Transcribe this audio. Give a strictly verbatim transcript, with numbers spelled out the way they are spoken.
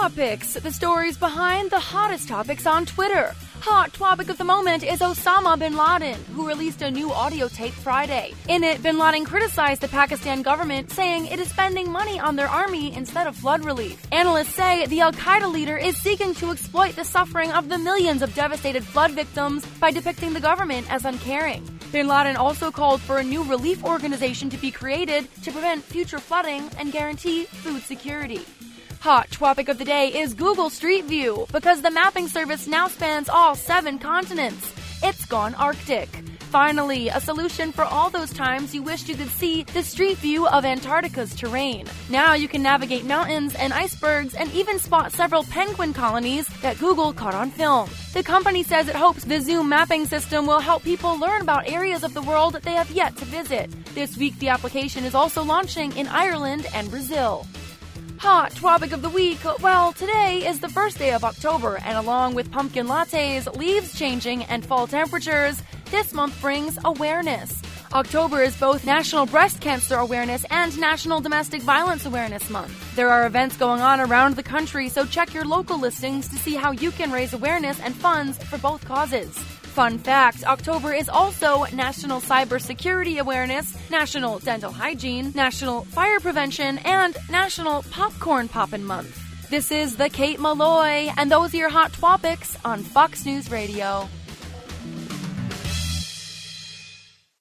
Topics, the stories behind the hottest topics on Twitter. Hot topic of the moment is Osama bin Laden, who released a new audio tape Friday. In it, bin Laden criticized the Pakistan government, saying it is spending money on their army instead of flood relief. Analysts say the Al-Qaeda leader is seeking to exploit the suffering of the millions of devastated flood victims by depicting the government as uncaring. Bin Laden also called for a new relief organization to be created to prevent future flooding and guarantee food security. Hot topic of the day is Google Street View, because the mapping service now spans all seven continents. It's gone Arctic. Finally, a solution for all those times you wished you could see the street view of Antarctica's terrain. Now you can navigate mountains and icebergs and even spot several penguin colonies that Google caught on film. The company says it hopes the Zoom mapping system will help people learn about areas of the world that they have yet to visit. This week, the application is also launching in Ireland and Brazil. Hot topic of the week. Well, today is the first day of October, and along with pumpkin lattes, leaves changing, and fall temperatures, this month brings awareness. October is both National Breast Cancer Awareness and National Domestic Violence Awareness Month. There are events going on around the country, so check your local listings to see how you can raise awareness and funds for both causes. Fun fact, October is also National Cybersecurity Awareness, National Dental Hygiene, National Fire Prevention, and National Popcorn Poppin' Month. This is the Kate Malloy, and those are your hot topics on Fox News Radio.